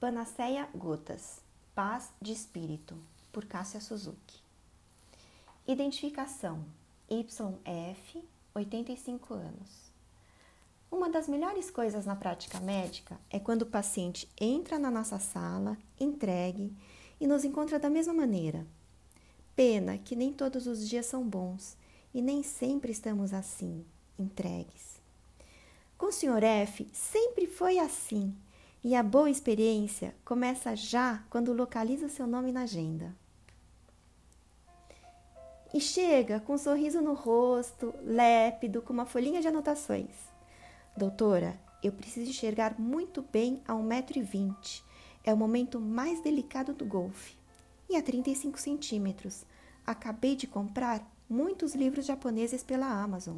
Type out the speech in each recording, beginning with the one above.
Panaceia Gotas, Paz de Espírito, por Cássia Suzuki. Identificação: YF, 85 anos. Uma das melhores coisas na prática médica é quando o paciente entra na nossa sala, entregue e nos encontra da mesma maneira. Pena que nem todos os dias são bons e nem sempre estamos assim, entregues. Com o Sr. F, sempre foi assim. E a boa experiência começa já quando localiza seu nome na agenda. E chega com um sorriso no rosto, lépido, com uma folhinha de anotações. Doutora, eu preciso enxergar muito bem a 1,20 m. É o momento mais delicado do golfe. E a 35 centímetros. Acabei de comprar muitos livros japoneses pela Amazon.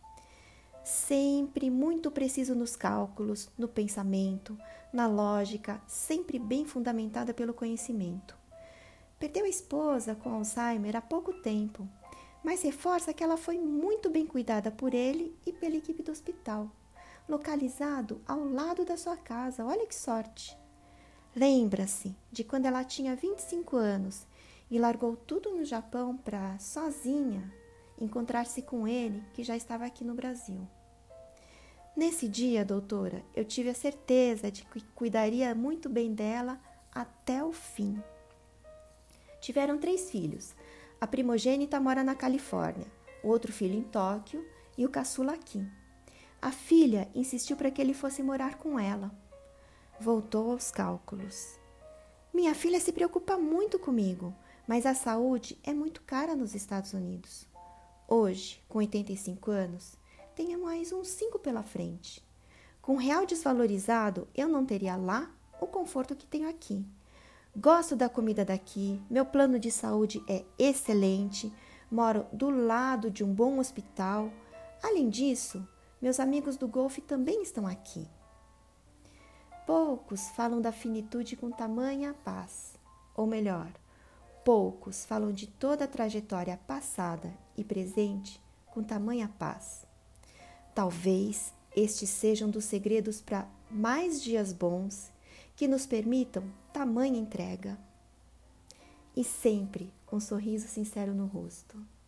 Sempre muito preciso nos cálculos, no pensamento, na lógica, sempre bem fundamentada pelo conhecimento. Perdeu a esposa com Alzheimer há pouco tempo, mas reforça que ela foi muito bem cuidada por ele e pela equipe do hospital, localizado ao lado da sua casa. Olha que sorte! Lembra-se de quando ela tinha 25 anos e largou tudo no Japão para, sozinha, encontrar-se com ele, que já estava aqui no Brasil. Nesse dia, doutora, eu tive a certeza de que cuidaria muito bem dela até o fim. Tiveram 3 filhos. A primogênita mora na Califórnia, o outro filho em Tóquio e o caçula aqui. A filha insistiu para que ele fosse morar com ela. Voltou aos cálculos. Minha filha se preocupa muito comigo, mas a saúde é muito cara nos Estados Unidos. Hoje, com 85 anos, tenho mais uns 5 pela frente. Com o real desvalorizado, eu não teria lá o conforto que tenho aqui. Gosto da comida daqui, meu plano de saúde é excelente, moro do lado de um bom hospital. Além disso, meus amigos do golfe também estão aqui. Poucos falam da finitude com tamanha paz, ou melhor, poucos falam de toda a trajetória passada e presente com tamanha paz. Talvez estes sejam dos segredos para mais dias bons que nos permitam tamanha entrega. E sempre com um sorriso sincero no rosto.